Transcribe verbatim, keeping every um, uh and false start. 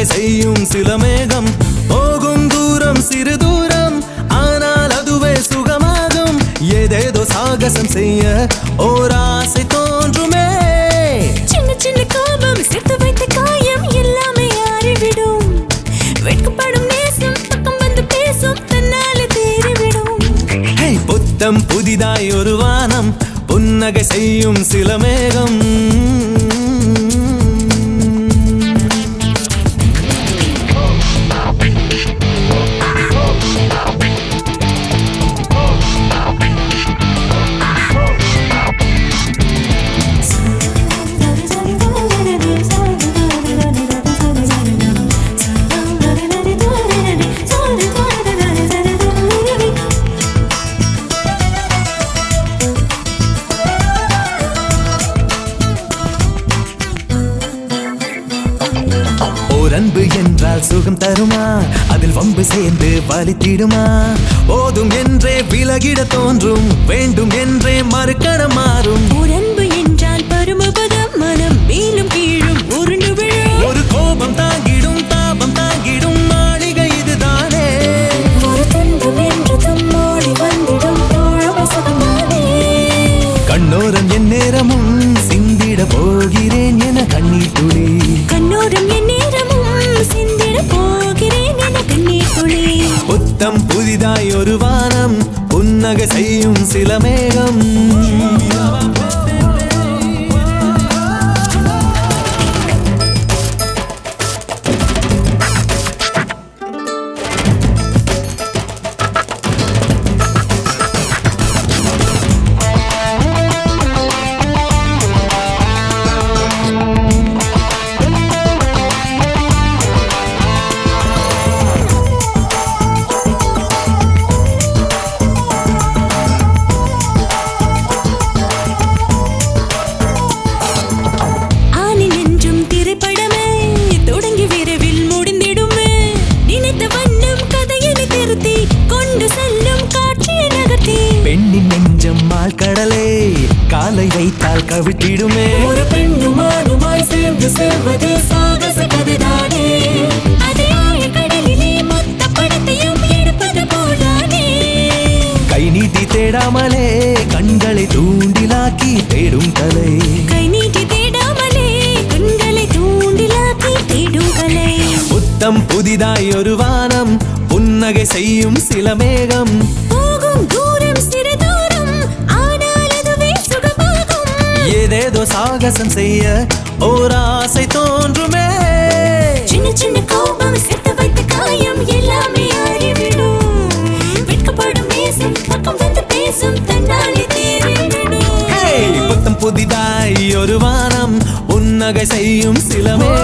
செய்யும் சில மேகம் போகும் தூரம் சிறு தூரம் ஆனால் அதுவே சுகமாகும் ஏதேதோ சாகசம் செய்ய ஓர் ஆசை தோன்றுமே சின்ன சின்ன கோபம் சேர்த்து வைத்த காயம் எல்லாமே ஆறிவிடும் வெட்கப்படும் நேசம் பக்கம் வந்து பேசும் தன்னாலே தேறிவிடும் புத்தம் புதிதாய் ஒரு வானம் புன்னகை செய்யும் சில மேகம் அன்பு என்றால் சுகம் தருமா அதில் வம்பு சேர்ந்து வலித்திடுமா போதும் என்றே விலகிட தோன்றும் வேண்டும் என்றே மறுக்கட மாறும் அன்பு என்றால் பருமபதம் மனம் மேலும் கீழும் உருண்டு விழும் ஒரு கோபம் தாங்கிடும் தாபம் தாங்கிடும் மாளிகை இதுதானே ஒரு துன்பம் என்று தம்மோடி வந்திடும் தோழமை சுகமானே கண்ணோரம் என் நேரமும் சிந்திட போகிறேன் என கண்ணீர் துளி கண்ணோரம் என் நேரமும் சிந்திட போகிறேன் என கண்ணீர் துளி புத்தம் புதிதாய் ஒரு வானம் புன்னகை செய்யும் சில மேகம் பெண்ணின் நெஞ்சம் மால் கடலே காலை வைத்தால் கவிட்டிடுமே ஒரு பெண்ணும் ஆணுமாய் சேர்ந்து செல்வது சாகச கதைதானே அதே கடலிலே மொத்த படத்தையும் எடுப்பது போதானே கை நீட்டி தேடாமலே கண்களை தூண்டிலாக்கி தேடும் கலை கை நீட்டி தேடாமலே கண்களை தூண்டிலாக்கி தேடும் கலை புத்தம் புதிதாய் ஒரு வானம் புன்னகை செய்யும் சில மேகம் போகும் தூரம் சிறு தூரம் ஆனால் அதுவே சுகமாகும் ஏதேதோ சாகசம் செய்ய ஓர் ஆசை தோன்றுமே சின்ன சின்ன கோபம் சேர்த்து வைத்த காயம் எல்லாமே ஆறிவிடும் வெட்கப்படும் நேசம் பக்கம் வந்து பேசும் தன்னாலே தேறிவிடும் புத்தம் புதிதாய் ஒரு வானம் புன்னகை செய்யும் சில மேகம்